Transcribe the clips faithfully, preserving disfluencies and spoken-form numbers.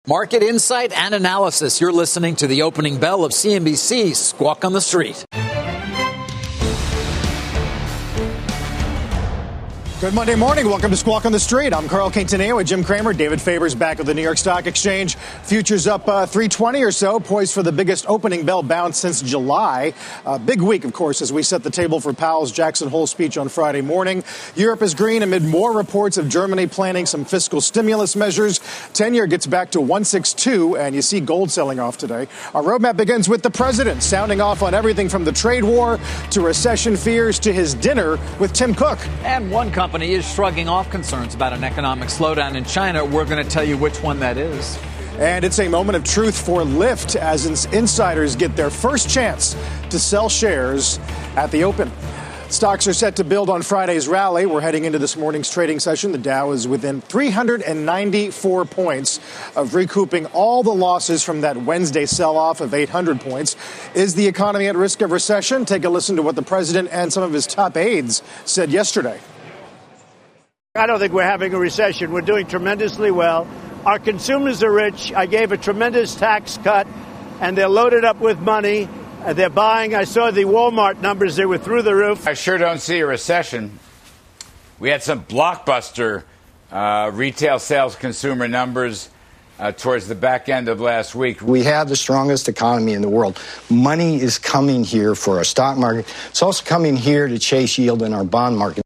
Market insight and analysis. You're listening to the opening bell of C N B C Squawk on the Street. Good Monday morning. Welcome to Squawk on the Street. I'm Carl Quintanilla with Jim Cramer. David Faber's back at the New York Stock Exchange. Futures up uh, three twenty or so, poised for the biggest opening bell bounce since July. Uh, big week, of course, as we set the table for Powell's Jackson Hole speech on Friday morning. Europe is green amid more reports of Germany planning some fiscal stimulus measures. ten-year gets back to one sixty-two, and you see gold selling off today. Our roadmap begins with the president, sounding off on everything from the trade war to recession fears to his dinner with Tim Cook. And one company is shrugging off concerns about an economic slowdown in China. We're going to tell you which one that is. And it's a moment of truth for Lyft as ins- insiders get their first chance to sell shares at the open. Stocks are set to build on Friday's rally. We're heading into this morning's trading session. The Dow is within three hundred ninety-four points of recouping all the losses from that Wednesday sell-off of eight hundred points. Is the economy at risk of recession? Take a listen to what the president and some of his top aides said yesterday. I don't think we're having a recession. We're doing tremendously well. Our consumers are rich. I gave a tremendous tax cut, and they're loaded up with money. Uh, they're buying. I saw the Walmart numbers. They were through the roof. I sure don't see a recession. We had some blockbuster uh, retail sales consumer numbers uh, towards the back end of last week. We have the strongest economy in the world. Money is coming here for our stock market. It's also coming here to chase yield in our bond market.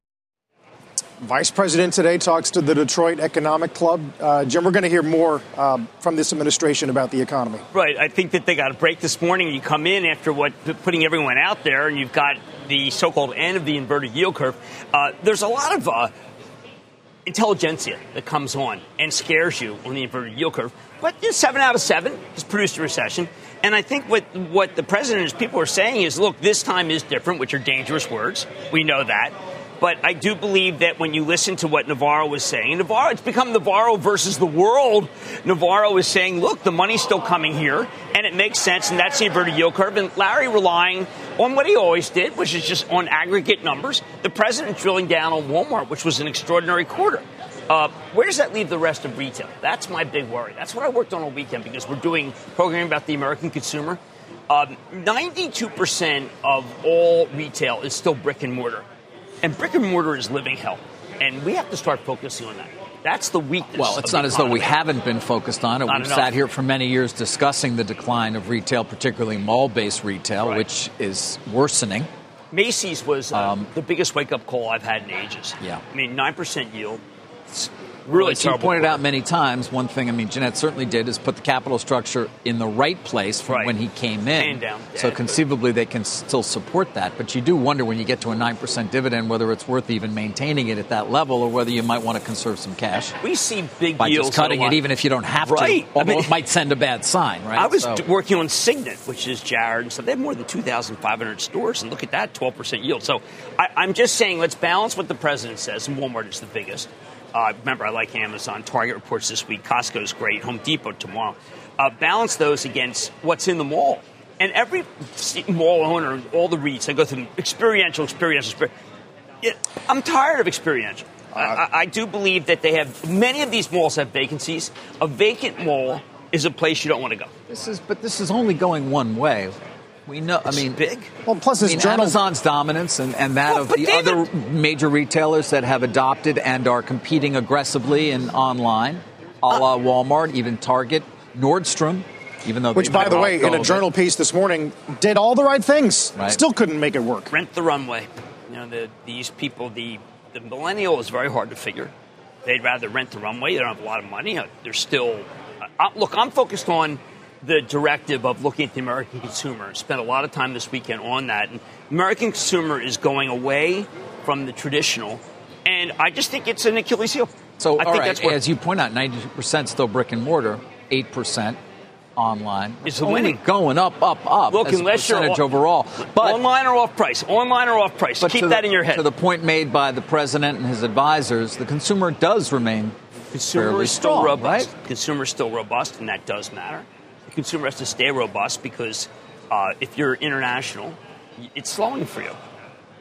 Vice President today talks to the Detroit Economic Club. Uh, Jim, we're going to hear more uh, from this administration about the economy. Right. I think that they got a break this morning. You come in after what putting everyone out there, and you've got the so-called end of the inverted yield curve. Uh, there's a lot of uh, intelligentsia that comes on and scares you on the inverted yield curve. But you know, seven out of seven has produced a recession. And I think what, what the president and his people are saying is, look, this time is different, which are dangerous words. We know that. But I do believe that when you listen to what Navarro was saying, Navarro, it's become Navarro versus the world. Navarro is saying, look, the money's still coming here, and it makes sense, and that's the inverted yield curve. And Larry relying on what he always did, which is just on aggregate numbers. The president drilling down on Walmart, which was an extraordinary quarter. Uh, where does that leave the rest of retail? That's my big worry. That's what I worked on all weekend because we're doing programming about the American consumer. Um, ninety-two percent of all retail is still brick and mortar. And brick and mortar is living hell. And we have to start focusing on that. That's the weakness. Well, it's of not the as though we economy. haven't been focused on it. Not We've enough. sat here for many years discussing the decline of retail, particularly mall-based retail, Right. which is worsening. Macy's was uh, Um, the biggest wake-up call I've had in ages. Yeah. I mean, nine percent yield. It's really As you terrible. pointed out many times, one thing, I mean, Jeanette certainly did, is put the capital structure in the right place from Right. when he came in. Hand down. So Yeah. conceivably they can still support that. But you do wonder when you get to a nine percent dividend whether it's worth even maintaining it at that level or whether you might want to conserve some cash. We see big By deals. just cutting a it, lot. even if you don't have Right. to. I mean- Although it might send a bad sign, right? I was So- d- working on Signet, which is Jared, and so they have more than two thousand five hundred stores, and look at that, twelve percent yield. So I, I'm just saying, let's balance what the president says, and Walmart is the biggest. Uh, remember, I like Amazon. Target reports this week. Costco's great. Home Depot tomorrow. Uh, balance those against what's in the mall. And every mall owner, all the REITs, I go through experiential, experiential, experiential. It, I'm tired of experiential. I, I, I do believe that they have, many of these malls have vacancies. A vacant mall is a place you don't want to go. This is, but this is only going one way. We know. It's I mean, big. Well, plus I this mean, journal. Amazon's dominance and, and that Well, of but the David- other major retailers that have adopted and are competing aggressively in online, a Uh, la Walmart, even Target, Nordstrom, even though Which, they by the might way, go in a bit. journal piece this morning, did all the right things. Right. Still couldn't make it work. Rent the runway. You know, the, these people, the, the millennial is very hard to figure. They'd rather rent the runway. They don't have a lot of money. They're still. Uh, look, I'm focused on the directive of looking at the American consumer. Spent a lot of time this weekend on that. And American consumer is going away from the traditional, and I just think it's an Achilles heel. So, I all think right, that's what, as you point out, ninety percent still brick and mortar, eight percent online. It's only winning. going up, up, up Look, as a unless you're percentage o- overall. But online or off price, online or off price. But Keep to that the, in your head. To the point made by the president and his advisors, the consumer does remain Consumer fairly is still strong, robust. right? Consumer is still robust, and that does matter. The consumer has to stay robust because uh, if you're international, it's slowing for you.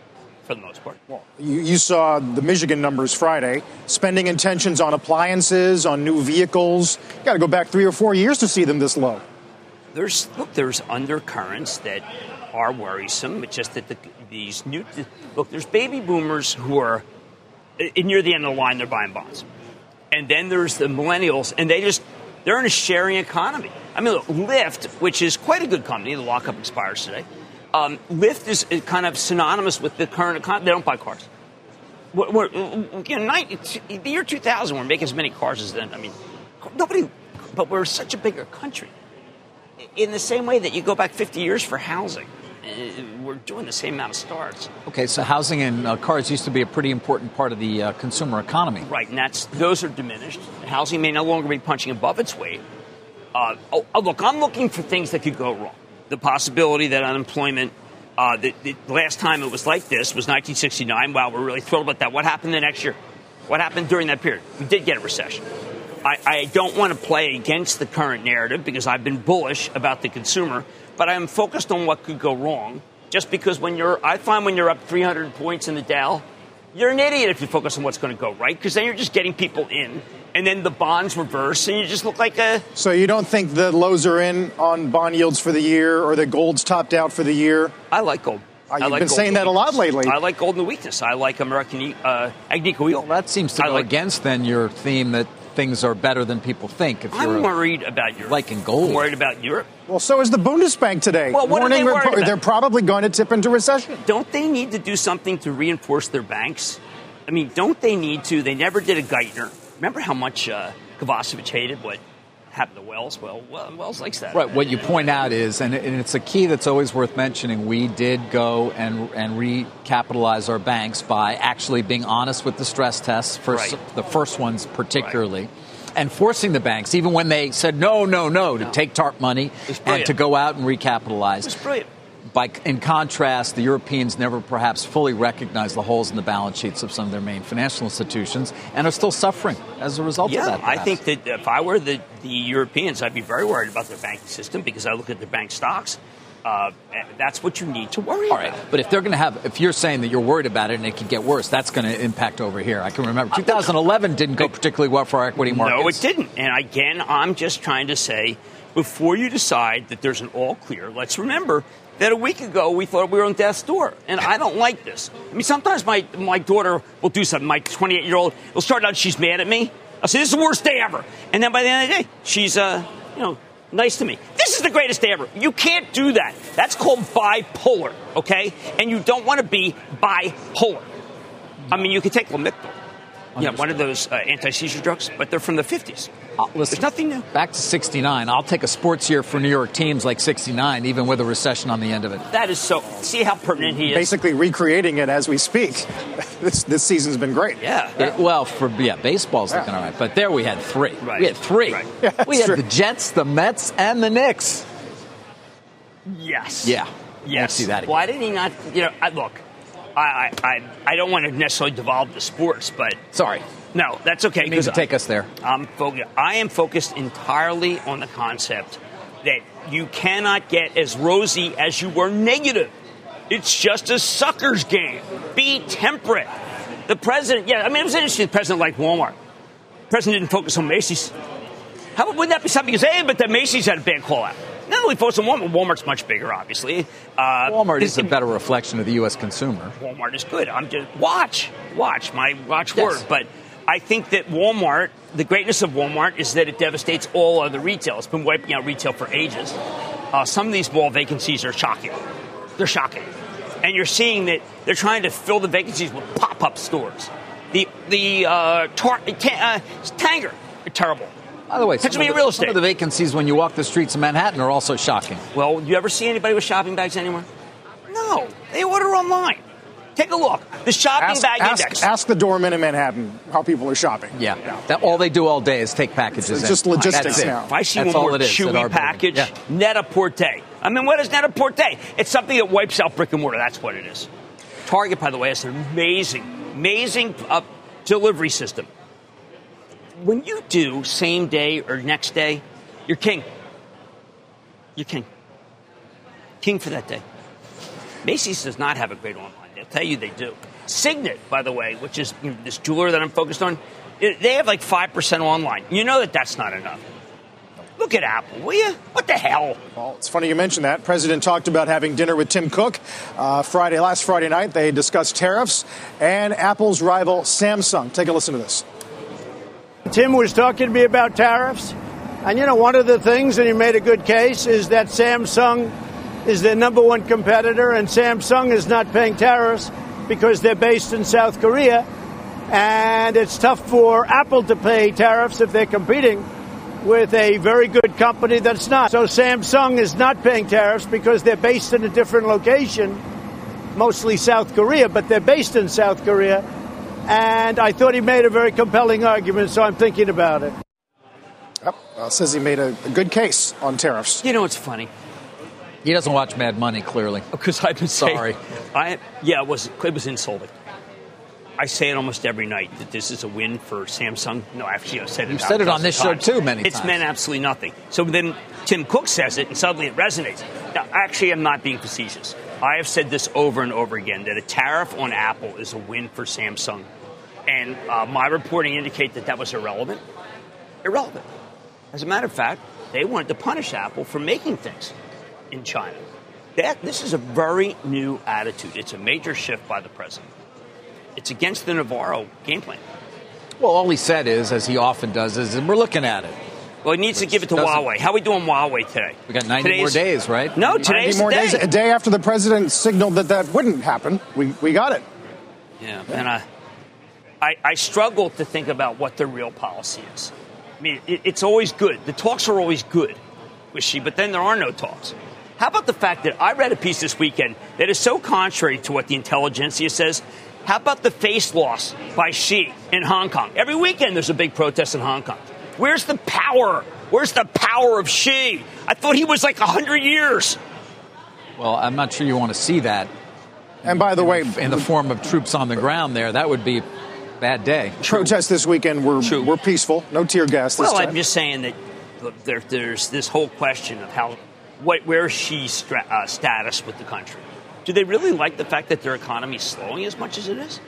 for the most part. Well, you, you saw the Michigan numbers Friday. Spending intentions on appliances, on new vehicles. You got to go back three or four years to see them this low. There's look, there's undercurrents that are worrisome. It's just that the, these new look, there's baby boomers who are near the end of the line. They're buying bonds, and then there's the millennials, and they just they're in a sharing economy. I mean, look, Lyft, which is quite a good company, the lockup expires today. Um, Lyft is kind of synonymous with the current economy. They don't buy cars. We're, we're, you know, nine, the year two thousand, we're making as many cars as then. I mean, nobody, but we're such a bigger country. In the same way that you go back fifty years for housing, we're doing the same amount of starts. Okay, so housing and uh, cars used to be a pretty important part of the uh, consumer economy. Right, and that's those are diminished. Housing may no longer be punching above its weight. Uh, oh, oh, look, I'm looking for things that could go wrong. The possibility that unemployment, uh, the, the last time it was like this was nineteen sixty-nine. Wow, we're really thrilled about that. What happened the next year? What happened during that period? We did get a recession. I, I don't want to play against the current narrative because I've been bullish about the consumer, but I'm focused on what could go wrong. Just because when you're, I find when you're up three hundred points in the Dow, you're an idiot if you focus on what's going to go right, because then you're just getting people in, and then the bonds reverse, and you just look like a... So you don't think the lows are in on bond yields for the year, or the gold's topped out for the year? I like gold. Uh, you've like been saying that a lot lately. I like gold in the weakness. I like American uh, Agnico Eagle. Well, that seems to I go like, against, then, your theme that things are better than people think. If I'm you're worried about Europe. Liking gold. I'm worried about Europe. Well, so is the Bundesbank today. Well, what Warning are they worried report, about? They're probably going to tip into recession. Don't they need to do something to reinforce their banks? I mean, don't they need to? They never did a Geithner. Remember how much uh, Kovacevic hated what happened to Wells? Well, Wells likes that. Right. What you point out is, and it's a key that's always worth mentioning, we did go and and recapitalize our banks by actually being honest with the stress tests, first, right. the first ones particularly. Right. And forcing the banks, even when they said no, no, no, to no. take TARP money and to go out and recapitalize. It's brilliant. By, in contrast, the Europeans never perhaps fully recognized the holes in the balance sheets of some of their main financial institutions and are still suffering as a result yeah, of that. Perhaps. I think that if I were the, the Europeans, I'd be very worried about their banking system because I look at their bank stocks. Uh, that's what you need to worry All about. Right. But if they're going to have, if you're saying that you're worried about it and it could get worse, that's going to impact over here. I can remember twenty eleven didn't go particularly well for our equity markets. No, it didn't. And again, I'm just trying to say, before you decide that there's an all clear, let's remember that a week ago we thought we were on death's door. And I don't like this. I mean, sometimes my, my daughter will do something. My twenty-eight-year-old will start out, she's mad at me. I'll say, this is the worst day ever. And then by the end of the day, she's, uh, you know, nice to me. This is the greatest day ever. You can't do that. That's called bipolar, okay? And you don't want to be bipolar. I mean, you can take Lamictal, you know, one of those uh, anti-seizure drugs, but they're from the fifties. Uh, listen, There's nothing new. Back to sixty-nine. I'll take a sports year for New York teams like sixty-nine, even with a recession on the end of it. That is so. See how pertinent he is? Basically recreating it as we speak. This this season's been great. Yeah. It, well, for yeah, baseball's yeah. looking all right. But there we had three. Right. We had three. Right. Yeah, we had true. the Jets, the Mets, and the Knicks. Yes. Yeah. Yes. Won't see that again. Why did he not? You know, I, look, I, I, I, I don't want to necessarily devolve the sports, but Sorry. no, that's okay. You need to take us there. I'm focused. I am focused entirely on the concept that you cannot get as rosy as you were negative. It's just a sucker's game. Be temperate. The president, yeah, I mean, it was interesting. The president liked Walmart. The president didn't focus on Macy's. How wouldn't that be something you say, hey, but the Macy's had a bad call out? Not only focus on Walmart. Walmart's much bigger, obviously. Uh, Walmart is a better reflection of the U S consumer. Walmart is good. I'm just watch, watch my watch Yes. word. But I think that Walmart, the greatness of Walmart is that it devastates all other retail. It's been wiping out retail for ages. Uh, some of these mall vacancies are shocking. They're shocking, and you're seeing that they're trying to fill the vacancies with pop-up stores. The the uh, tar- ta- uh, Tanger, terrible. By the way, some of Pennsylvania the, real some estate. of the vacancies when you walk the streets of Manhattan are also shocking. Well, you ever see anybody with shopping bags anywhere? No, they order online. Take a look. The shopping Ask, bag ask, index. ask the doorman in Manhattan how people are shopping. Yeah. That, all they do all day is take packages It's in. just logistics That's it. now. If I see That's one all more it is at our chewy building. package, Yeah. Net-a-Porter. I mean, what is Net-a-Porter? It's something that wipes out brick and mortar. That's what it is. Target, by the way, has an amazing, amazing uh, delivery system. When you do same day or next day, you're king. You're king. King for that day. Macy's does not have a great online They'll tell you they do. Signet, by the way, which is you know, this jeweler that I'm focused on, it, they have like five percent online. You know that that's not enough. Look at Apple, will you? What the hell? Well, it's funny you mentioned that. President talked about having dinner with Tim Cook uh, Friday, last Friday night. They discussed tariffs and Apple's rival Samsung. Take a listen to this. Tim was talking to me about tariffs. And, you know, one of the things, and he made a good case, is that Samsung is their number one competitor, and Samsung is not paying tariffs because they're based in South Korea. And it's tough for Apple to pay tariffs if they're competing with a very good company that's not. So Samsung is not paying tariffs because they're based in a different location, mostly South Korea, but they're based in South Korea. And I thought he made a very compelling argument, so I'm thinking about it. Yep. Uh, says he made a, a good case on tariffs. You know what's funny? He doesn't watch Mad Money, clearly. Because I've been saying, Sorry. I, yeah, it was, it was insulting. I say it almost every night that this is a win for Samsung. No, actually, I've said it. You've said it on this show, too, many times. It's meant absolutely nothing. So then Tim Cook says it, and suddenly it resonates. Now, actually, I'm not being facetious. I have said this over and over again, that a tariff on Apple is a win for Samsung. And uh, my reporting indicate that that was irrelevant. Irrelevant. As a matter of fact, they wanted to punish Apple for making things in China. That, this is a very new attitude. It's a major shift by the president. It's against the Navarro game plan. Well, all he said is, as he often does, is and we're looking at it. Well, he needs to give it to Huawei. How are we doing Huawei today? We got ninety today's, more days, right? No, today's ninety more the day. days. A day after the president signaled that that wouldn't happen, we, we got it. Yeah, and I, I, I struggle to think about what the real policy is. I mean, it, it's always good. The talks are always good with Xi, but then there are no talks. How about the fact that I read a piece this weekend that is so contrary to what the intelligentsia says? How about the face loss by Xi in Hong Kong? Every weekend there's a big protest in Hong Kong. Where's the power? Where's the power of Xi? I thought he was like one hundred years. Well, I'm not sure you want to see that. And by the way, in the form of troops on the ground there, that would be a bad day. Protests this weekend were, were peaceful. No tear gas this well, time. I'm just saying that look, there, there's this whole question of how, what, where's Xi's stra- uh, status with the country? Do they really like the fact that their economy is slowing as much as it is?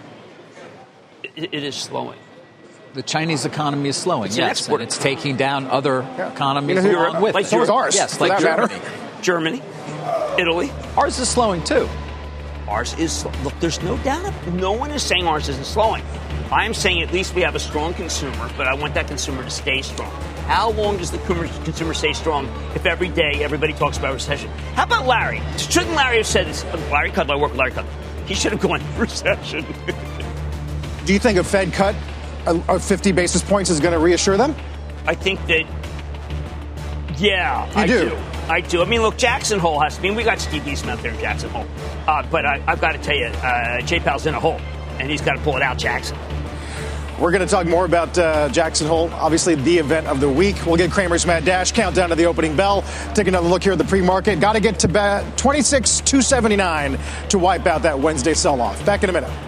It, it is slowing. The Chinese economy is slowing, it's yes, and it's taking down other yeah. economies you know, along with. Like so is ours. Yes, like Germany. Matter. Germany, Italy. Ours is slowing, too. Ours is slow. Look, there's no doubt. No one is saying ours isn't slowing. I'm saying at least we have a strong consumer, but I want that consumer to stay strong. How long does the consumer stay strong if every day everybody talks about recession? How about Larry? Shouldn't Larry have said this? Larry Kudlow, I work with Larry Kudlow. He should have gone recession. Do you think a Fed cut of fifty basis points is going to reassure them? I think that, yeah, you I do. do. I do. I mean, look, Jackson Hole has to be. I mean, we got Steve Eastman out there in Jackson Hole. Uh, but I, I've got to tell you, uh, J-Pal's in a hole, and he's got to pull it out, Jackson. We're going to talk more about uh, Jackson Hole, obviously the event of the week. We'll get Cramer's Mad Dash countdown to the opening bell. Take another look here at the pre-market. Got to get to ba- twenty-six two seventy-nine to wipe out that Wednesday sell-off. Back in a minute.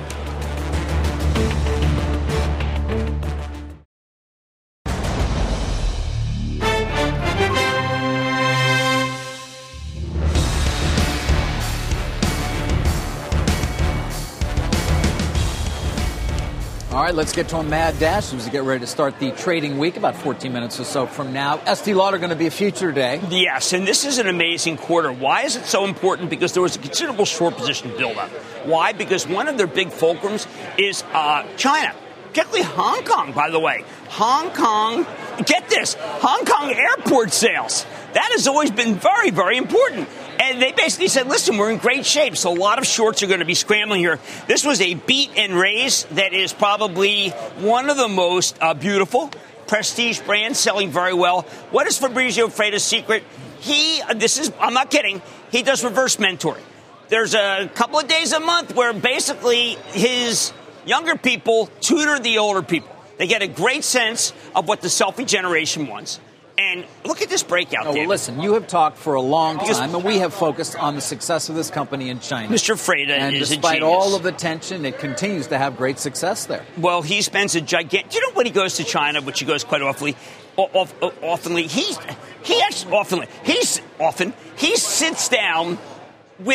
All right, let's get to a mad dash as we get ready to start the trading week about fourteen minutes or so from now. Estee Lauder going to be a feature today. Yes, and this is an amazing quarter. Why is it so important? Because there was a considerable short position buildup. Why? Because one of their big fulcrums is uh, China, particularly Hong Kong, by the way. Hong Kong, get this, Hong Kong airport sales. That has always been very, very important. And they basically said, listen, we're in great shape, so a lot of shorts are going to be scrambling here. This was a beat and raise that is probably one of the most uh, beautiful prestige brands selling very well. What is Fabrizio Freida's secret? He, this is, I'm not kidding, he does reverse mentoring. There's a couple of days a month where basically his younger people tutor the older people. They get a great sense of what the selfie generation wants. And look at this breakout, oh, well, David. Listen, you have talked for a long Because time, and we have focused on the success of this company in China. Mister Freida and is a despite genius. all of the tension, it continues to have great success there. Well, he spends a gigantic... Do you know when he goes to China, which he goes quite oftenly, off, oftenly, he's, he actually oftenly, he's often, he sits down with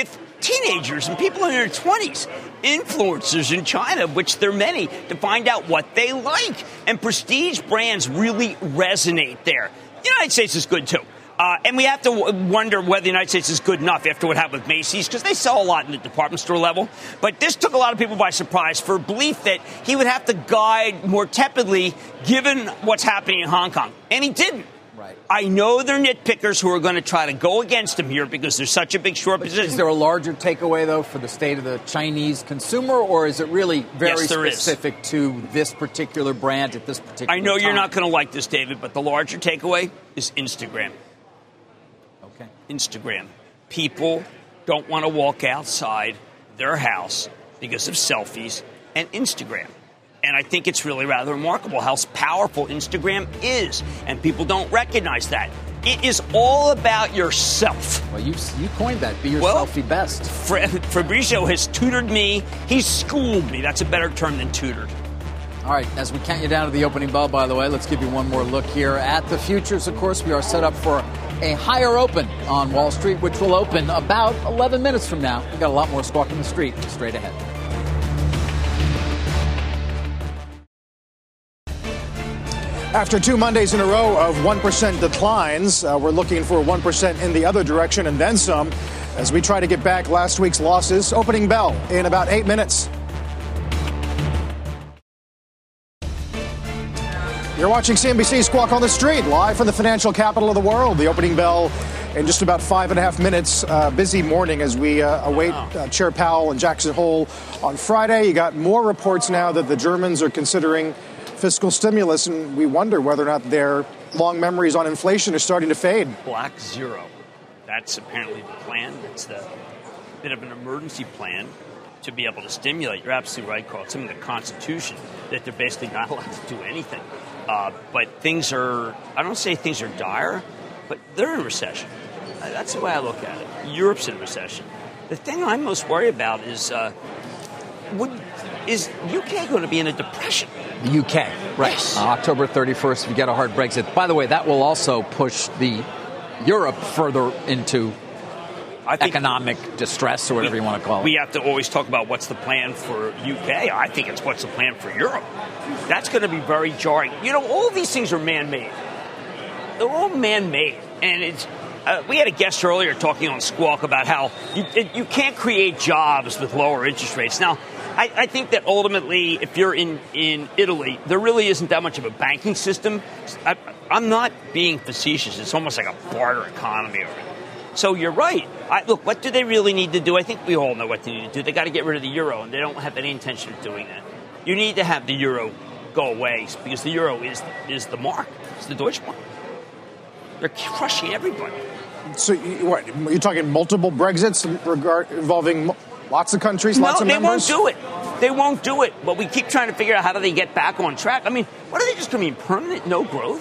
teenagers and people in their twenties, influencers in China, which there are many, to find out what they like. And prestige brands really resonate there. The United States is good, too. Uh, and we have to w- wonder whether the United States is good enough after what happened with Macy's, because they sell a lot in the department store level. But this took a lot of people by surprise for a belief that he would have to guide more tepidly given what's happening in Hong Kong. And he didn't. Right. I know they're nitpickers who are going to try to go against him here because there's such a big short but position. Is there a larger takeaway, though, for the state of the Chinese consumer, or is it really very yes, specific is. to this particular brand at this particular I know time? you're not going to like this, David, but the larger takeaway is Instagram. Okay. Instagram. People don't want to walk outside their house because of selfies and Instagram. And I think it's really rather remarkable how powerful Instagram is. And people don't recognize that. It is all about yourself. Well, you you coined that. Be well, yourself, be best. Fra- Fabrizio has tutored me. He's schooled me. That's a better term than tutored. All right, as we count you down to the opening bell, by the way, let's give you one more look here at the futures. Of course, we are set up for a higher open on Wall Street, which will open about eleven minutes from now. We've got a lot more Squawk on the Street straight ahead. After two Mondays in a row of one percent declines, uh, we're looking for one percent in the other direction and then some as we try to get back last week's losses. Opening bell in about eight minutes. You're watching C N B C Squawk on the Street, live from the financial capital of the world. The opening bell in just about five and a half minutes. Uh, busy morning as we uh, await uh, Chair Powell and Jackson Hole on Friday. You got more reports now that the Germans are considering fiscal stimulus, and we wonder whether or not their long memories on inflation are starting to fade. Black zero. That's apparently the plan. It's the bit of an emergency plan to be able to stimulate. You're absolutely right, Carl. It's in the Constitution that they're basically not allowed to do anything. Uh, but things are, I don't say things are dire, but they're in recession. Uh, that's the way I look at it. Europe's in recession. The thing I'm most worried about is, uh, would, is U K going to be in a depression? The U K, right. Yes. Uh, October thirty-first, if you get a hard Brexit. By the way, that will also push the Europe further into I think economic distress or whatever we, you want to call it. We have to always talk about what's the plan for U K. I think it's what's the plan for Europe. That's going to be very jarring. You know, all these things are man-made. They're all man-made. And it's uh, we had a guest earlier talking on Squawk about how you, it, you can't create jobs with lower interest rates. Now, I, I think that ultimately, if you're in, in Italy, there really isn't that much of a banking system. I, I'm not being facetious. It's almost like a barter economy over there. So you're right. I, look, what do they really need to do? I think we all know what they need to do. They got to get rid of the euro, and they don't have any intention of doing that. You need to have the euro go away because the euro is is the mark. It's the Deutschmark. They're crushing everybody. So, you, what, you're talking multiple Brexits regard, involving lots of countries, lots no, of they members? won't do it. They won't do it. But we keep trying to figure out how do they get back on track. I mean, what are they just going to be permanent, no growth?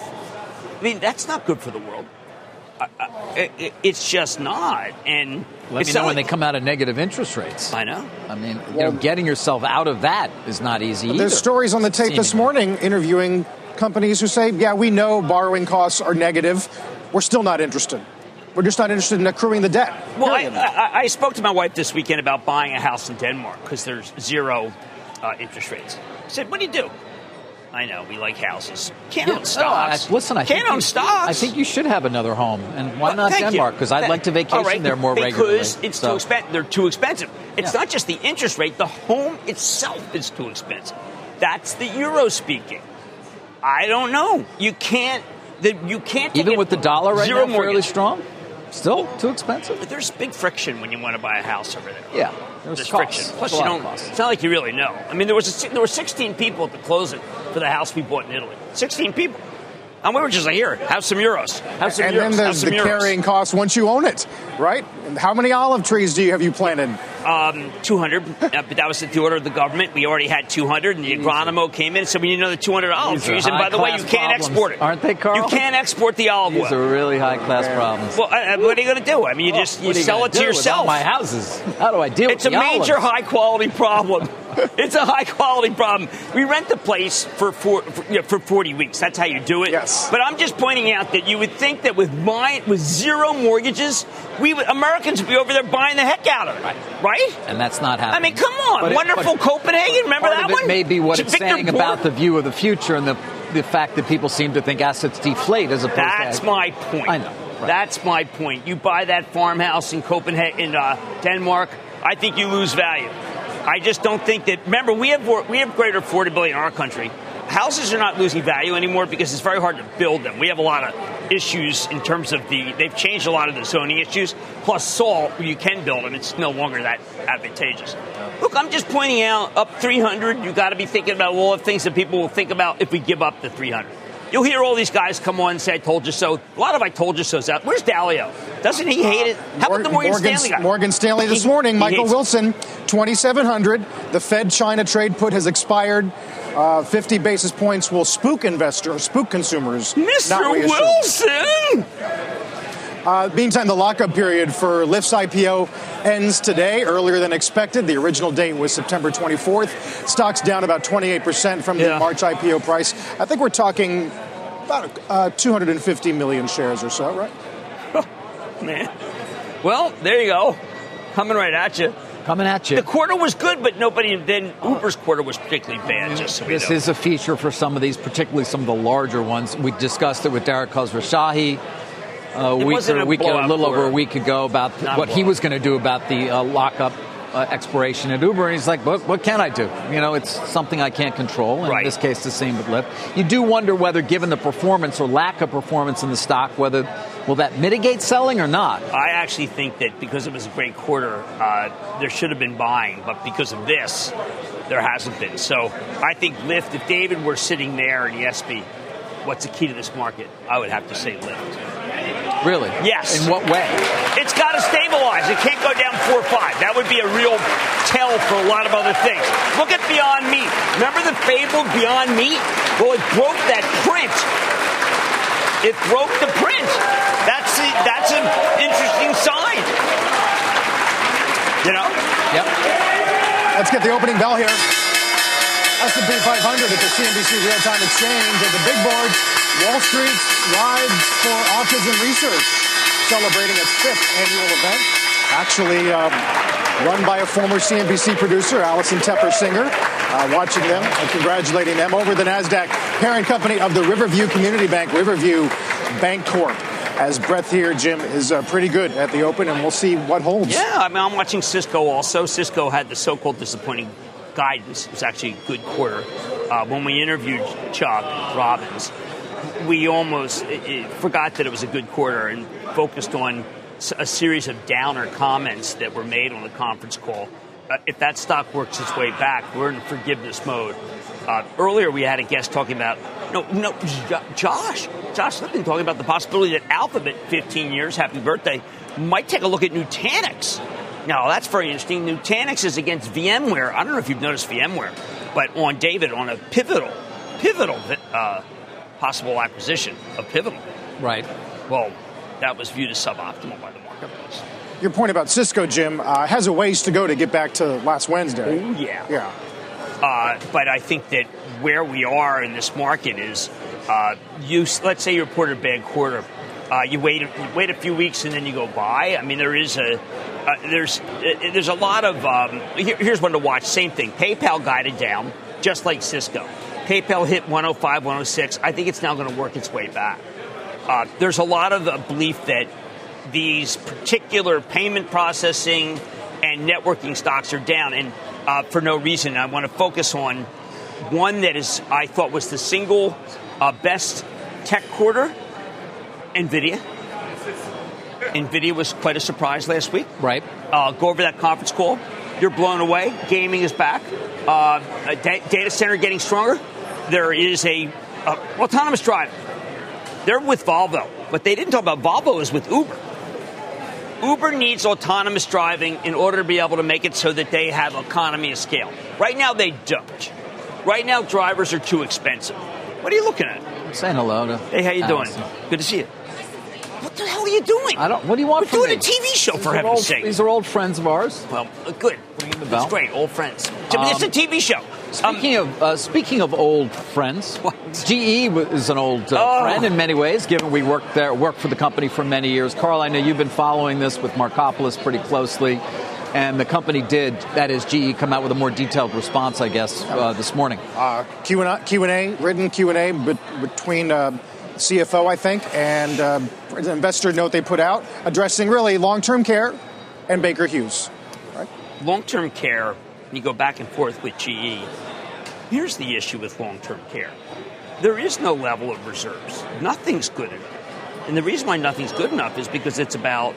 I mean, that's not good for the world. Uh, it, it, it's just not. And let me know when they come out of negative interest rates. I know. I mean, you well, know, getting yourself out of that is not easy either. There's stories on the tape this morning interviewing companies who say, yeah, we know borrowing costs are negative. We're still not interested. We're just not interested in accruing the debt. Well, I, I, I spoke to my wife this weweekend about buying a house in Denmark because there's zero uh, interest rates. I said, what do you do? I know, we like houses. Can't yeah, own stocks. Uh, listen, I Can't think own you, stocks. I think you should have another home. And why well, not Denmark? Because I'd like to vacation right, there more because regularly. Because it's so. too expensive. They're too expensive. It's yeah. not just the interest rate. The home itself is too expensive. That's the euro speaking. I don't know. You can't. The, you can't. Even with the dollar right zero now fairly mortgage. strong? Still too expensive? But there's big friction when you want to buy a house over there. Yeah. There's, there's friction. Plus, you don't. It's not like you really know. I mean, there was a, there were sixteen people at the closing for the house we bought in Italy. sixteen people. And we were just like, here, have some euros. Have some and euros. And then there's the euros. carrying cost once you own it, right? And how many olive trees do you have you planted? um, two hundred, uh, but that was at the order of the government. We already had two hundred, and the agronomo came in, so we need another two hundred dollars. And by the way, you can't problems, export it. Aren't they, Carl? You can't export the olive oil. These are really high-class problems. Well, uh, what are you going to do? I mean, you well, just you you sell it to yourself. My houses. How do I deal it's with the It's a major olives? high-quality problem. It's a high-quality problem. We rent the place for, four, for, you know, for forty weeks. That's how you do it. Yes. But I'm just pointing out that you would think that with mine, with zero mortgages, we would, Americans would be over there buying the heck out of it, right? And that's not happening. I mean, come on. But Wonderful it, Copenhagen. Remember part that of it one? May be what It's it's Victor saying Borg. about the view of the future and the the fact that people seem to think assets deflate as opposed That's to... That's my point. I know. Right. That's my point. You buy that farmhouse in Copenhagen, in uh, Denmark, I think you lose value. I just don't think that. Remember, we have we have greater affordability in our country. Houses are not losing value anymore because it's very hard to build them. We have a lot of issues in terms of the. They've changed a lot of the zoning issues. Plus, salt, you can build them. It's no longer that advantageous. Look, I'm just pointing out up three hundred. You got to be thinking about all the things that people will think about if we give up the three hundred. You'll hear all these guys come on and say, I told you so. A lot of I told you so's out. Where's Dalio? Doesn't he hate it? How about the Morgan, Morgan Stanley guy? Morgan Stanley this He- morning. he Michael hates- Wilson, twenty-seven hundred. The Fed China trade put has expired. Uh, fifty basis points will spook investors, spook consumers. Mister not reassure. Wilson! Uh, meantime, the lockup period for Lyft's I P O ends today, earlier than expected. The original date was September twenty-fourth. Stock's down about twenty-eight percent from the Yeah. March I P O price. I think we're talking about uh, two hundred fifty million shares or so, right? Man. Well, there you go. Coming right at you. Coming at you. The quarter was good, but nobody, then Uber's quarter was particularly bad, just so we This know. is a feature for some of these, particularly some of the larger ones. We discussed it with Derek Khosrowshahi a It week wasn't or a a week, a blowout little over quarter. a week ago about Not what a he blowout. was going to do about the uh, lockup uh, expiration at Uber, and he's like, "What, what can I do? You know, it's something I can't control." And Right. in this case, the same with Lyft. You do wonder whether, given the performance or lack of performance in the stock, whether will that mitigate selling or not? I actually think that because it was a great quarter, uh, there should have been buying, but because of this, there hasn't been. So I think Lyft, if David were sitting there and he asked me, what's the key to this market, I would have to say Lyft. Really? Yes. In what way? It's got to stabilize. It can't go down four or five. That would be a real tell for a lot of other things. Look at Beyond Meat. Remember the fabled Beyond Meat? Well, it broke that print. It broke the print. That's a, that's an interesting sign. You know? Yep. Let's get the opening bell here. S and P five hundred at the C N B C Real-Time Exchange at the big board. Wall Street's Rides for Autism Research celebrating its fifth annual event. Actually uh, run by a former C N B C producer, Allison Tepper-Singer. Uh, watching them and congratulating them over the NASDAQ parent company of the Riverview Community Bank, Riverview Bank Corp. As breadth here, Jim, is uh, pretty good at the open, and we'll see what holds. Yeah, I mean, I'm watching Cisco also. Cisco had the so-called disappointing guidance. It was actually a good quarter. Uh, when we interviewed Chuck Robbins, we almost it, it forgot that it was a good quarter and focused on a series of downer comments that were made on the conference call. Uh, if that stock works its way back, we're in forgiveness mode. Uh, earlier, we had a guest talking about, no, no, Josh, Josh Lipton talking about the possibility that Alphabet, fifteen years, happy birthday, might take a look at Nutanix. Now, that's very interesting. Nutanix is against VMware. I don't know if you've noticed VMware, but on David, on a pivotal, pivotal uh, possible acquisition of Pivotal. Right. Well, that was viewed as suboptimal by the marketplace. Your point about Cisco, Jim, uh, has a ways to go to get back to last Wednesday. Oh, yeah. Yeah. Uh, but I think that where we are in this market is, uh, you let's say you reported a bad quarter. Uh, you wait, you wait a few weeks and then you go buy. I mean, there is a, uh, there's, uh, there's a lot of. Um, here, here's one to watch. Same thing. PayPal guided down, just like Cisco. PayPal hit one oh five, one oh six. I think it's now going to work its way back. Uh, there's a lot of uh, belief that these particular payment processing and networking stocks are down, and uh, for no reason. I want to focus on one that is, I thought, was the single uh, best tech quarter. NVIDIA. NVIDIA was quite a surprise last week. Right. Uh, go over that conference call. You're blown away. Gaming is back. Uh, a da- data center getting stronger. There is a uh, autonomous driving. They're with Volvo. What they didn't talk about Volvo is with Uber. Uber needs autonomous driving in order to be able to make it so that they have economy of scale. Right now, they don't. Right now, drivers are too expensive. What are you looking at? I'm saying hello to Hey, how you Allison. doing? Good to see you. What the hell are you doing? I don't. What do you want We're from doing me? a T V show, These for are heaven's old, sake. These are old friends of ours. Well, uh, good. Ringing the That's bell. great. Old friends. Um, it's a T V show. Speaking Um, of uh, speaking of old friends, What? G E is an old uh, Oh. friend in many ways. Given we worked there, worked for the company for many years. Carl, I know you've been following this with Markopoulos pretty closely, and the company did, that is G E, come out with a more detailed response, I guess, uh, this morning. Uh, Q and A, Q and A, written Q and A be- between uh, C F O, I think, and uh, the investor note they put out addressing really long-term care and Baker Hughes. Right? long-term care, you go back and forth with G E. Here's the issue with long-term care. There is no level of reserves. Nothing's good enough. And the reason why nothing's good enough is because it's about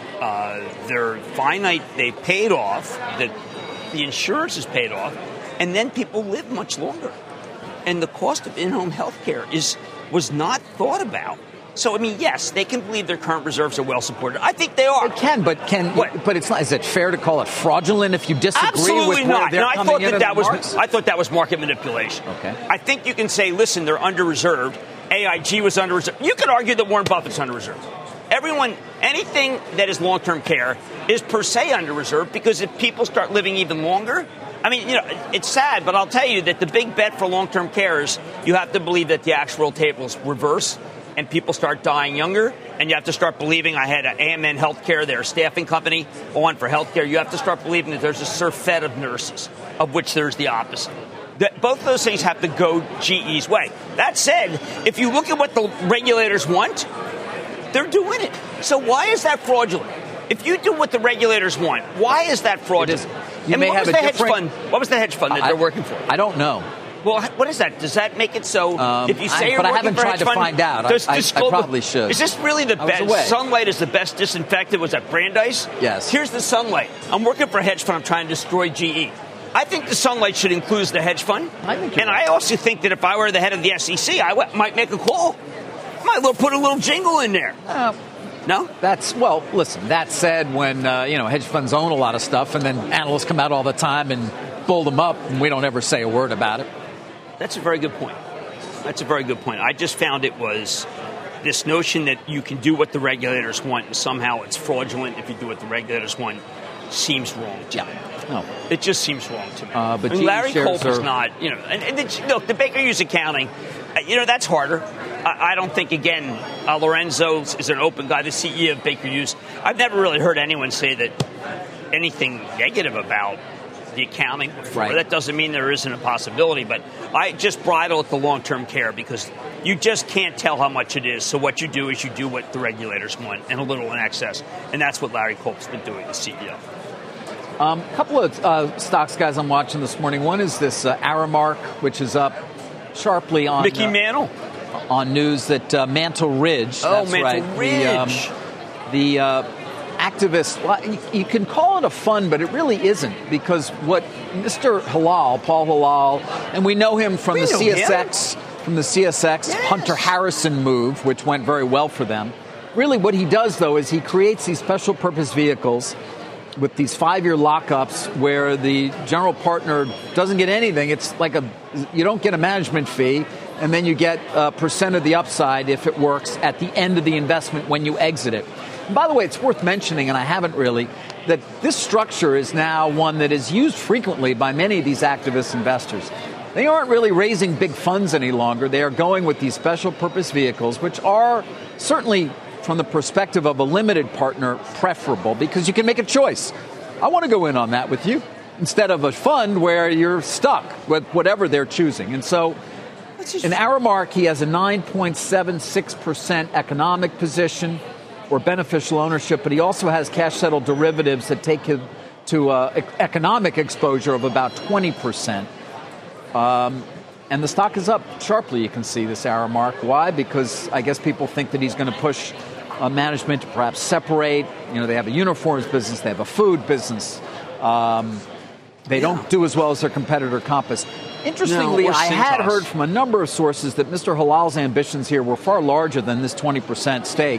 uh, their finite, they paid off, the, the insurance is paid off, and then people live much longer. And the cost of in-home health care is was not thought about. So, I mean, yes, they can believe their current reserves are well supported. I think they are. It can, but can What? but it's not. Is it fair to call it fraudulent if you disagree Absolutely with where not. they're No, I coming thought in that at that the was marks? I thought that was market manipulation. Okay. I think you can say, listen, they're under reserved. A I G was under reserved. You could argue that Warren Buffett's under reserved. Everyone, anything that is long-term care is per se under reserved because if people start living even longer, I mean, you know, it's sad, but I'll tell you that the big bet for long-term care is you have to believe that the actual tables reverse and people start dying younger, and you have to start believing. I had A M N Healthcare, their staffing company, on for healthcare. You have to start believing that there's a surfeit of nurses, of which there's the opposite. That both of those things have to go G E's way. That said, if you look at what the regulators want, they're doing it. So why is that fraudulent? If you do what the regulators want, why is that fraudulent? It is- you and may what have was a the hedge different- fund? What was the hedge fund that I- they're working for? I don't know. Well, what is that? Does that make it so Um, if you say I- you're but I working haven't for a tried hedge to fund, find out. I- there's I- I disclosure- probably should. Is this really the I was best? away. Sunlight is the best disinfectant. Was that Brandeis? Yes. Here's the Sunlight. I'm working for a hedge fund. I'm trying to destroy G E. I think the Sunlight should include the hedge fund. I think you're and right. I also think that if I were the head of the S E C, I w- might make a call. Might well put a little jingle in there. Uh, No? That's, well, listen, that said, when, uh, you know, hedge funds own a lot of stuff and then analysts come out all the time and bull them up and we don't ever say a word about it. That's a very good point. That's a very good point. I just found it was this notion that you can do what the regulators want and somehow it's fraudulent if you do what the regulators want seems wrong to Yeah. me. No. It just seems wrong to me. Uh, but I mean, G E Larry shares Culp is are- not, you know, and, and the, look, the Baker Hughes accounting, uh, you know, that's harder. I, I don't think, again, uh, Lorenzo is an open guy, the C E O of Baker Hughes. I've never really heard anyone say that anything negative about the accounting before. Right. That doesn't mean there isn't a possibility, but I just bridle at the long-term care because you just can't tell how much it is. So what you do is you do what the regulators want and a little in excess, and that's what Larry Culp's been doing, the C E O. A um, couple of uh, stocks, guys, I'm watching this morning. One is this uh, Aramark, which is up sharply on Mickey uh, Mantle. on news that uh, Mantle Ridge. Oh, that's Mantle right, Ridge. The, um, the uh, activist, well, you, you can call it a fund, but it really isn't because what Mister Halal, Paul Halal, and we know him from We the know C S X, him. from the C S X Yes. Hunter Harrison move, which went very well for them. Really, what he does though is he creates these special purpose vehicles with these five-year lockups where the general partner doesn't get anything. It's like a, you don't get a management fee, and then you get a percent of the upside if it works at the end of the investment when you exit it. And by the way, it's worth mentioning, and I haven't really, that this structure is now one that is used frequently by many of these activist investors. They aren't really raising big funds any longer. They are going with these special purpose vehicles, which are certainly, from the perspective of a limited partner, preferable because you can make a choice. I want to go in on that with you instead of a fund where you're stuck with whatever they're choosing. And so in Aramark, he has a nine point seven six percent economic position or beneficial ownership, but he also has cash-settled derivatives that take him to uh, e- economic exposure of about twenty percent. Um, and the stock is up sharply, you can see this Aramark. Why? Because I guess people think that he's going to push uh, management to perhaps separate. You know, they have a uniforms business, they have a food business. Um, they Yeah. don't do as well as their competitor Compass. Interestingly, No, or I had Cintas. heard from a number of sources that Mister Halal's ambitions here were far larger than this twenty percent stake.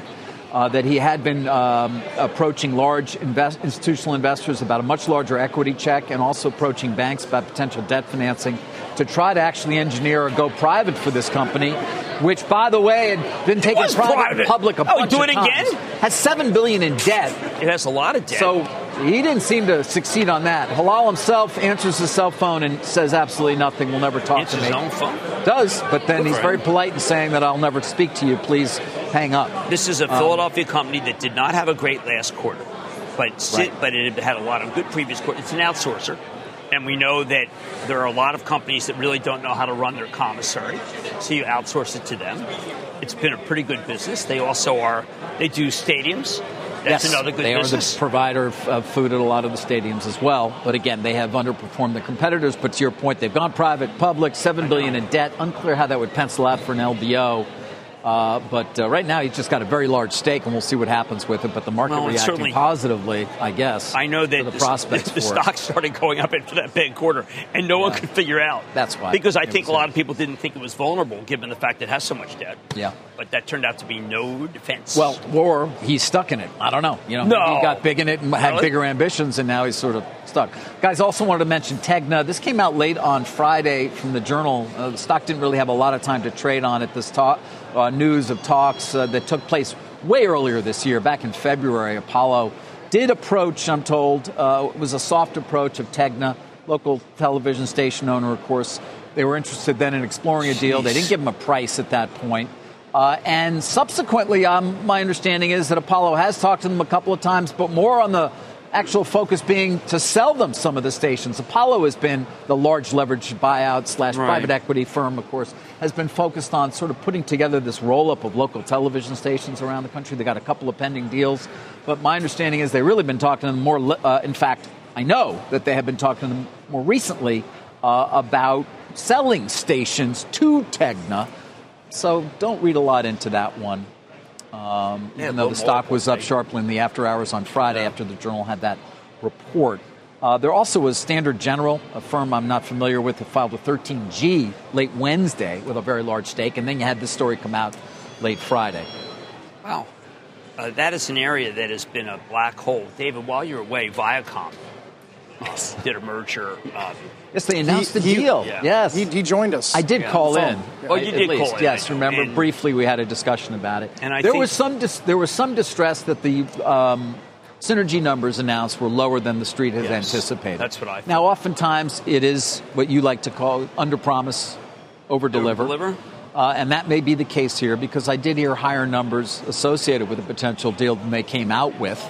uh, that he had been um, approaching large invest- institutional investors about a much larger equity check and also approaching banks about potential debt financing to try to actually engineer a go private for this company, which, by the way, had been taken private, private. public a oh, bunch do of it times. Again? Has seven billion dollars in debt. It has a lot of debt. So he didn't seem to succeed on that. Halal himself answers his cell phone and says absolutely nothing. We'll never talk answers to me. His own phone? Does, but then Good he's very him. polite in saying that I'll never speak to you. Please hang up. This is a um, Philadelphia company that did not have a great last quarter, but sit, right. but it had a lot of good previous quarters. It's an outsourcer. And we know that there are a lot of companies that really don't know how to run their commissary, so you outsource it to them. It's been a pretty good business. They also are, they do stadiums. That's yes, another good they business. They are the provider of, of food at a lot of the stadiums as well. But again, they have underperformed the competitors. But to your point, they've gone private, public, seven billion dollars in debt. Unclear how that would pencil out for an L B O. Uh, but uh, right now, he's just got a very large stake, and we'll see what happens with it. But the market well, reacting positively, I guess. I know that the, the prospects the, the for stock started going up after that big quarter, and no yeah. one could figure out. That's why. Because I think a lot of people didn't think it was vulnerable, given the fact that it has so much debt. Yeah. But that turned out to be no defense. Well, or he's stuck in it. I don't know. You know, no. he got big in it and had really? bigger ambitions, and now he's sort of stuck. Guys, also wanted to mention Tegna. This came out late on Friday from the Journal. Uh, the stock didn't really have a lot of time to trade on it. This talk, uh, news of talks uh, that took place way earlier this year, back in February. Apollo did approach, I'm told, uh, it was a soft approach of Tegna, local television station owner, of course. They were interested then in exploring a deal. Jeez. They didn't give him a price at that point. Uh, and subsequently, um, my understanding is that Apollo has talked to them a couple of times, but more on the actual focus being to sell them some of the stations. Apollo has been the large leveraged buyout slash right. private equity firm, of course, has been focused on sort of putting together this roll-up of local television stations around the country. They got a couple of pending deals, but my understanding is they've really been talking to them more. Uh, in fact, I know that they have been talking to them more recently uh, about selling stations to Tegna. So don't read a lot into that one, um, yeah, even though the stock was up sharply in the after hours on Friday yeah. after the Journal had that report. Uh, there also was Standard General, a firm I'm not familiar with, that filed a thirteen G late Wednesday with a very large stake, and then you had this story come out late Friday. Wow. Uh, that is an area that has been a black hole. David, while you're away, Viacom uh, did a merger. Um, yes, they announced he, the he, deal. Yeah. Yes. He, he joined us. I did yeah, call in. Oh, you at did least. call in. Yes, remember, and, briefly we had a discussion about it. And I there think, was some dis- there was some distress that the um, synergy numbers announced were lower than the street has yes, anticipated. That's what I think. Now, oftentimes it is what you like to call under-promise, over-deliver. Over-deliver? Uh, and that may be the case here because I did hear higher numbers associated with a potential deal than they came out with.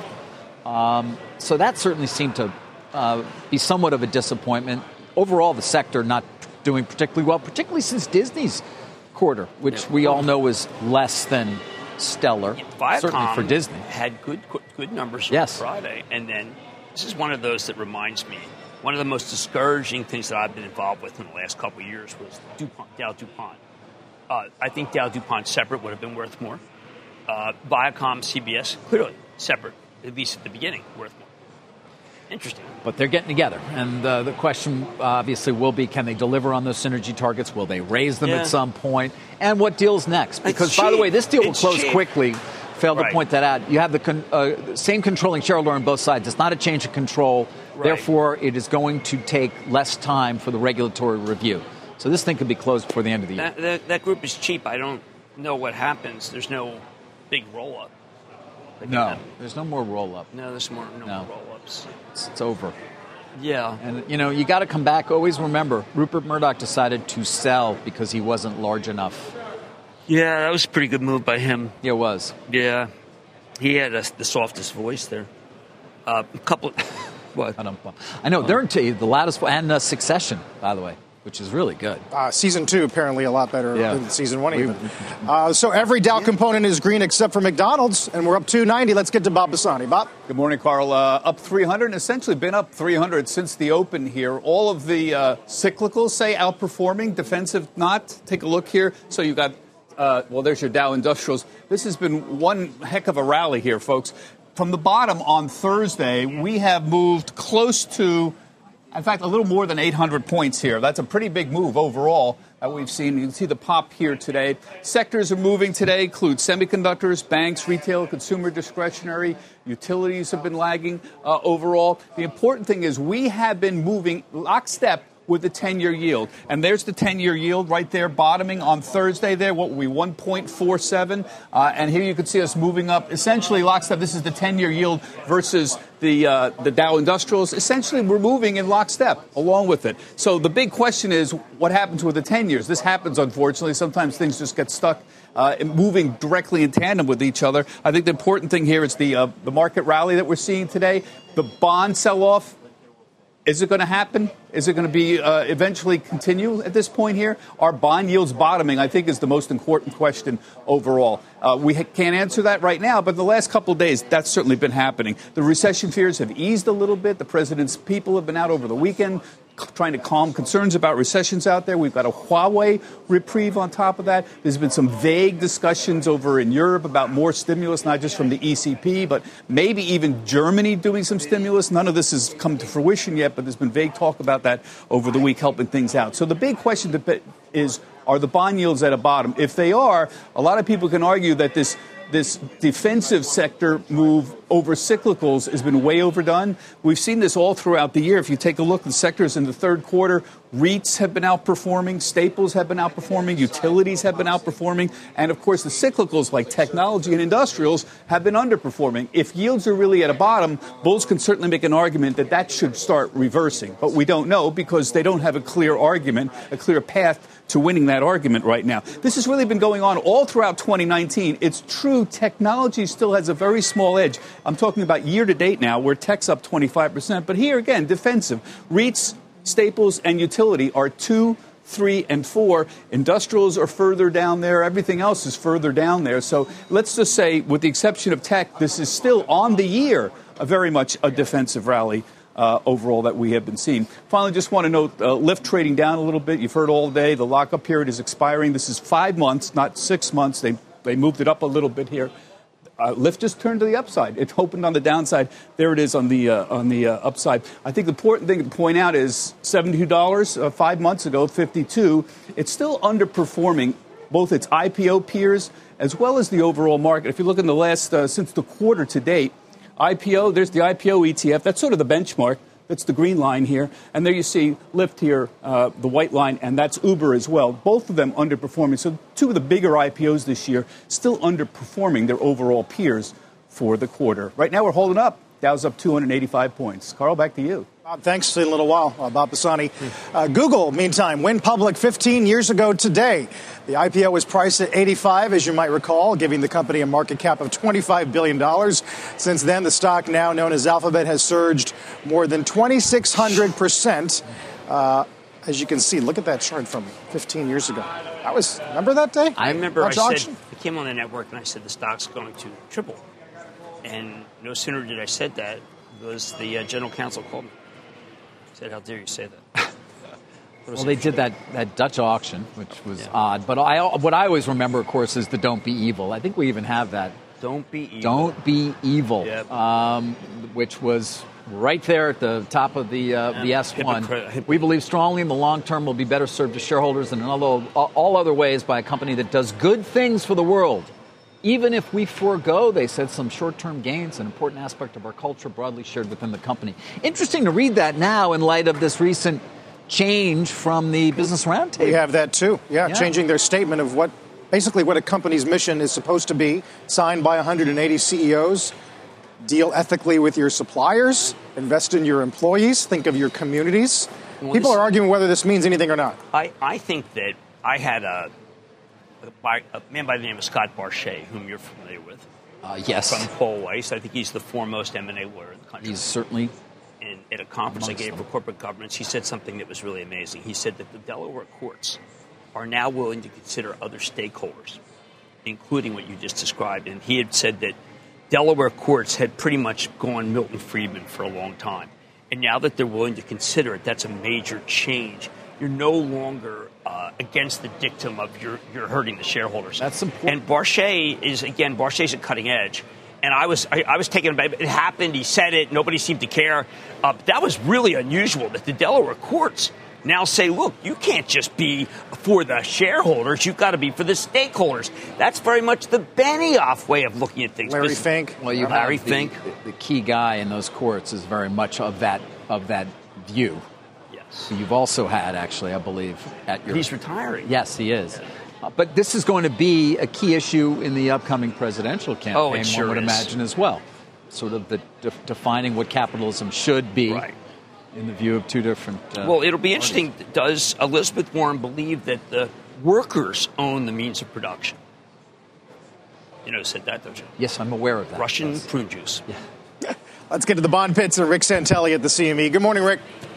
Um, so that certainly seemed to uh, be somewhat of a disappointment. Overall, the sector not doing particularly well, particularly since Disney's quarter, which yeah. we all know was less than stellar, Viacom certainly for Disney. Had good good numbers on yes. Friday. And then this is one of those that reminds me, one of the most discouraging things that I've been involved with in the last couple of years was DuPont, Dow DuPont. Uh, I think Dow DuPont separate would have been worth more. Uh, Viacom, C B S, clearly separate, at least at the beginning, worth more. Interesting. But they're getting together. And uh, the question obviously will be, can they deliver on those synergy targets? Will they raise them yeah. at some point? And what deal's next? Because, it's by cheap. the way, this deal will it's close cheap. quickly. Failed right. to point that out. You have the con- uh, same controlling shareholder on both sides. It's not a change of control. Right. Therefore, it is going to take less time for the regulatory review. So this thing could be closed before the end of the year. That, that, that group is cheap. I don't know what happens. There's no big roll-up. No, have. there's no more roll-up. No, there's more, no, no. more roll-ups. It's, it's over. Yeah. And, you know, you got to come back. Always remember, Rupert Murdoch decided to sell because he wasn't large enough. Yeah, that was a pretty good move by him. Yeah, it was. Yeah. He had a, the softest voice there. Uh, a couple... what? I, don't, I know. They're into the loudest... And uh, Succession, by the way, which is really good. Uh, season two, apparently a lot better yeah. than season one even. Uh, so every Dow yeah. component is green except for McDonald's, and we're up two ninety. Let's get to Bob Bassani. Bob? Good morning, Carl. Uh, up three hundred, and essentially been up three hundred since the open here. All of the uh, cyclicals say outperforming, defensive not. Take a look here. So you got, uh, well, there's your Dow Industrials. This has been one heck of a rally here, folks. From the bottom on Thursday, we have moved close to... In fact, a little more than eight hundred points here. That's a pretty big move overall. that we've seen. You can see the pop here today. Sectors are moving today, include semiconductors, banks, retail, consumer discretionary, utilities have been lagging uh, overall. The important thing is we have been moving lockstep with the ten-year yield. And there's the ten-year yield right there, bottoming on Thursday there. What were we, one point four seven? Uh, and here you can see us moving up. Essentially, lockstep, this is the ten-year yield versus the uh, the Dow Industrials. Essentially, we're moving in lockstep along with it. So the big question is, what happens with the ten years? This happens, unfortunately. Sometimes things just get stuck uh, in moving directly in tandem with each other. I think the important thing here is the, uh, the market rally that we're seeing today. The bond sell-off. Is it going to happen? Is it going to be uh, eventually continue at this point here? Are bond yields bottoming, I think, is the most important question overall. Uh, we ha- can't answer that right now, but the last couple of days, that's certainly been happening. The recession fears have eased a little bit. The president's people have been out over the weekend trying to calm concerns about recessions out there. We've got a Huawei reprieve on top of that. There's been some vague discussions over in Europe about more stimulus, not just from the E C P, but maybe even Germany doing some stimulus. None of this has come to fruition yet, but there's been vague talk about that over the week, helping things out. So the big question is, are the bond yields at a bottom? If they are, a lot of people can argue that this This defensive sector move over cyclicals has been way overdone. We've seen this all throughout the year. If you take a look at the sectors in the third quarter, REITs have been outperforming, staples have been outperforming, utilities have been outperforming, and, of course, the cyclicals like technology and industrials have been underperforming. If yields are really at a bottom, bulls can certainly make an argument that that should start reversing. But we don't know because they don't have a clear argument, a clear path to winning that argument right now. This has really been going on all throughout twenty nineteen. It's true technology still has a very small edge. I'm talking about year to date now where tech's up twenty-five percent. But here again, defensive. REITs, staples, and utility are two, three, and four. Industrials are further down there. Everything else is further down there. So let's just say, with the exception of tech, this is still on the year a very much a defensive rally. Uh, overall that we have been seeing. Finally, just want to note, uh, Lyft trading down a little bit. You've heard all day. The lockup period is expiring. This is five months, not six months. They they moved it up a little bit here. Uh, Lyft just turned to the upside. It opened on the downside. There it is on the uh, on the uh, upside. I think the important thing to point out is seventy-two dollars uh, five months ago, fifty-two. It's still underperforming both its I P O peers as well as the overall market. If you look in the last uh, since the quarter to date. I P O, there's the I P O E T F. That's sort of the benchmark. That's the green line here. And there you see Lyft here, uh, the white line, and that's Uber as well. Both of them underperforming. So two of the bigger I P Os this year still underperforming their overall peers for the quarter. Right now we're holding up. Dow's up two hundred eighty-five points. Carl, back to you. Bob, thanks. In a little while. Uh, Bob Pisani. Uh, Google, meantime, went public fifteen years ago today. The I P O was priced at eighty-five, as you might recall, giving the company a market cap of twenty-five billion dollars. Since then, the stock, now known as Alphabet, has surged more than twenty-six hundred percent. Uh, as you can see, look at that chart from fifteen years ago. That was, remember that day? I remember I said, auction? I came on the network and I said the stock's going to triple. And no sooner did I said that, was the uh, general counsel called me. Said, how dare you say that? Well, they did that, that Dutch auction, which was yeah. odd. But I, what I always remember, of course, is the Don't Be Evil. I think we even have that. Don't be evil. Don't be evil, yep. um, which was right there at the top of the uh, yeah. the S one. Hypocr- We believe strongly in the long term will be better served to shareholders and in all, all other ways by a company that does good things for the world. Even if we forego, they said, some short-term gains, an important aspect of our culture broadly shared within the company. Interesting to read that now in light of this recent change from the Business Roundtable. We have that, too. Yeah, yeah, changing their statement of what, basically what a company's mission is supposed to be, signed by one hundred eighty C E Os. Deal ethically with your suppliers, invest in your employees, think of your communities. Well, People this, are arguing whether this means anything or not. I, I think that I had a... By a man by the name of Scott Barchet, whom you're familiar with. Uh, yes. From Paul Weiss. I think he's the foremost M and A lawyer in the country. He's certainly... And at a conference I gave them. for corporate governance, he said something that was really amazing. He said that the Delaware courts are now willing to consider other stakeholders, including what you just described. And he had said that Delaware courts had pretty much gone Milton Friedman for a long time. And now that they're willing to consider it, that's a major change. You're no longer uh, against the dictum of you're, you're hurting the shareholders. That's important. And Barchet is, again, Barchet's at cutting edge. And I was I, I was taken aback. It happened. He said it. Nobody seemed to care. Uh, but that was really unusual that the Delaware courts now say, look, you can't just be for the shareholders. You've got to be for the stakeholders. That's very much the Benioff way of looking at things. Larry Fink. Well, you Larry have the, Fink. The, the key guy in those courts is very much of that of that view. Yes. So you've also had, actually, I believe, at your... He's retiring. Yes, he is. Uh, but this is going to be a key issue in the upcoming presidential campaign, Oh, it sure one would is. imagine as well. Sort of the de- defining what capitalism should be Right. in the view of two different... Uh, Well, it'll be parties. interesting. Does Elizabeth Warren believe that the workers own the means of production? You know, said that, don't you? Yes, I'm aware of that. Russian Yes. prune juice. Yeah. Let's get to the bond pits and Rick Santelli at the C M E. Good morning, Rick.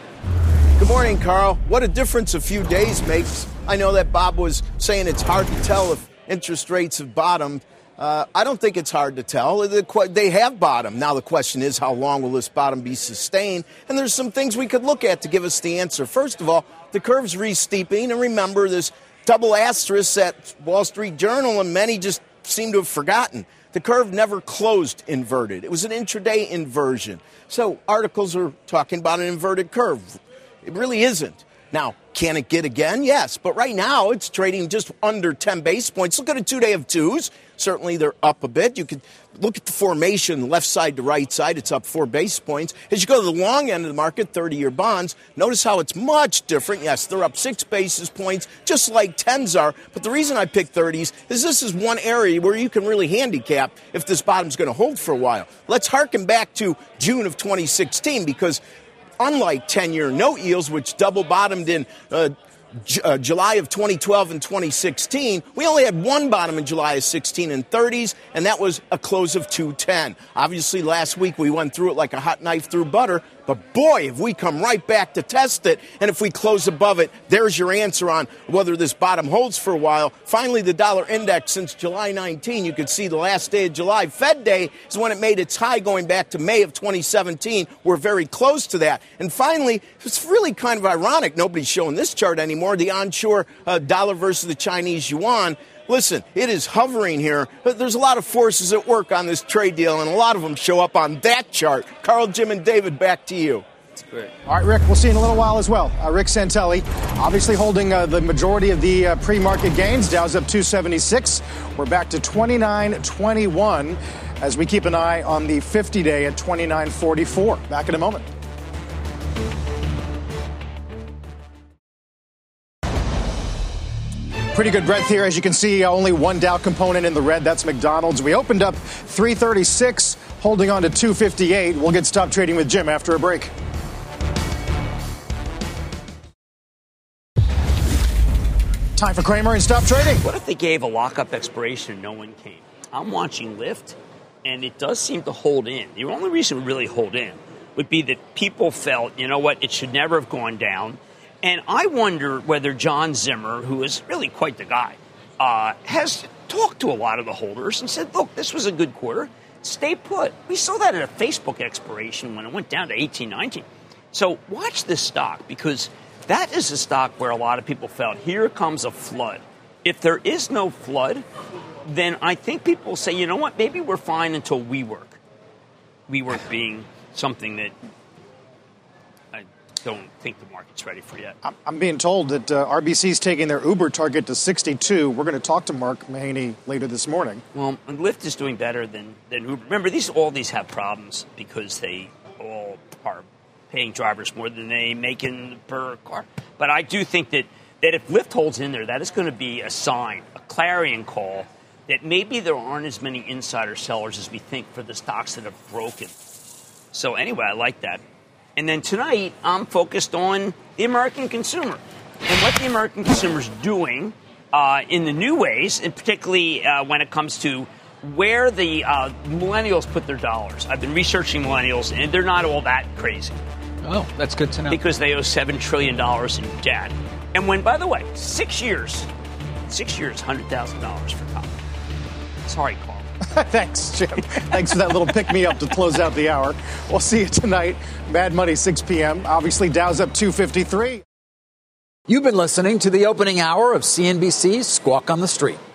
Good morning, Carl. What a difference a few days makes. I know that Bob was saying it's hard to tell if interest rates have bottomed. Uh, I don't think it's hard to tell. They have bottomed. Now the question is, how long will this bottom be sustained? And there's some things we could look at to give us the answer. First of all, the curve's re-steeping. And remember, this double asterisk at Wall Street Journal, and many just seem to have forgotten. The curve never closed inverted. It was an intraday inversion. So articles are talking about an inverted curve. It really isn't. Now, can it get again? Yes. But right now, it's trading just under ten basis points. Look at a two-day of twos. Certainly, they're up a bit. You could look at the formation, left side to right side. It's up four basis points. As you go to the long end of the market, thirty-year bonds, notice how it's much different. Yes, they're up six basis points, just like tens are. But the reason I picked thirties is this is one area where you can really handicap if this bottom's going to hold for a while. Let's harken back to June of twenty sixteen, because unlike ten-year note yields, which double-bottomed in uh, J- uh, July of twenty twelve and twenty sixteen, we only had one bottom in July of sixteen in thirties, and that was a close of two ten. Obviously, last week we went through it like a hot knife through butter, but boy, have we come right back to test it, and if we close above it, there's your answer on whether this bottom holds for a while. Finally, the dollar index since July nineteenth, you could see the last day of July, Fed Day, is when it made its high going back to May of twenty seventeen. We're very close to that. And finally, it's really kind of ironic. Nobody's showing this chart anymore. The onshore uh, dollar versus the Chinese yuan. Listen, it is hovering here. There's a lot of forces at work on this trade deal, and a lot of them show up on that chart. Carl, Jim, and David, back to you. That's great. All right, Rick, we'll see you in a little while as well. Uh, Rick Santelli, obviously holding uh, the majority of the uh, pre-market gains. Dow's up two seventy-six. We're back to twenty-nine twenty-one as we keep an eye on the fifty-day at twenty-nine forty-four. Back in a moment. Pretty good breadth here. As you can see, only one Dow component in the red. That's McDonald's. We opened up three thirty-six, holding on to two fifty-eight. We'll get Stop Trading with Jim after a break. Time for Kramer and Stop Trading. What if they gave a lockup expiration and no one came? I'm watching Lyft, and it does seem to hold in. The only reason it would really hold in would be that people felt, you know what, it should never have gone down. And I wonder whether John Zimmer, who is really quite the guy, uh, has talked to a lot of the holders and said, look, this was a good quarter. Stay put. We saw that at a Facebook expiration when it went down to eighteen, nineteen. So watch this stock, because that is a stock where a lot of people felt, here comes a flood. If there is no flood, then I think people will say, you know what, maybe we're fine until WeWork. WeWork being something that I don't think the market's ready for yet. I'm being told that uh, R B C's taking their Uber target to sixty-two. We're going to talk to Mark Mahaney later this morning. Well, and Lyft is doing better than, than Uber. Remember, these all these have problems because they all are paying drivers more than they make in per car. But I do think that, that if Lyft holds in there, that is going to be a sign, a clarion call, that maybe there aren't as many insider sellers as we think for the stocks that have broken. So anyway, I like that. And then tonight, I'm focused on the American consumer and what the American consumer is doing uh, in the new ways, and particularly uh, when it comes to where the uh, millennials put their dollars. I've been researching millennials, and they're not all that crazy. Oh, that's good to know. Because they owe seven trillion dollars in debt. And when, by the way, six years, six years, one hundred thousand dollars for college. Sorry, Carl. Thanks, Jim. Thanks for that little pick-me-up to close out the hour. We'll see you tonight. Mad Money, six p.m. Obviously, Dow's up two fifty-three. You've been listening to the opening hour of C N B C's Squawk on the Street.